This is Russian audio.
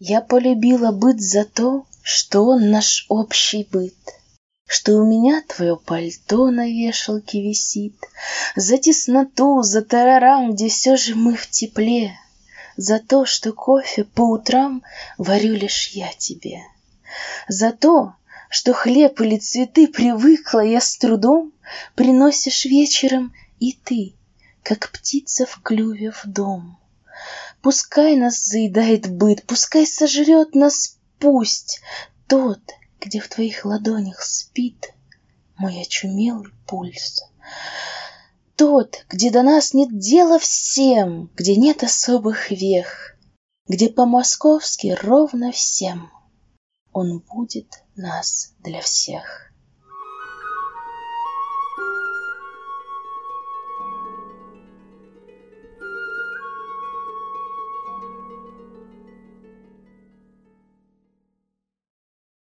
Я полюбила быт за то, что он наш общий быт, что у меня твое пальто на вешалке висит, за тесноту, за тарарам, где все же мы в тепле, за то, что кофе по утрам варю лишь я тебе, за то, что хлеб или цветы привыкла я с трудом, приносишь вечером и ты, как птица в клюве в дом. Пускай нас заедает быт, пускай сожрет нас пусть тот, где в твоих ладонях спит мой очумелый пульс. Тот, где до нас нет дела всем, где нет особых вех, где по-московски ровно всем. Он будет нас для всех.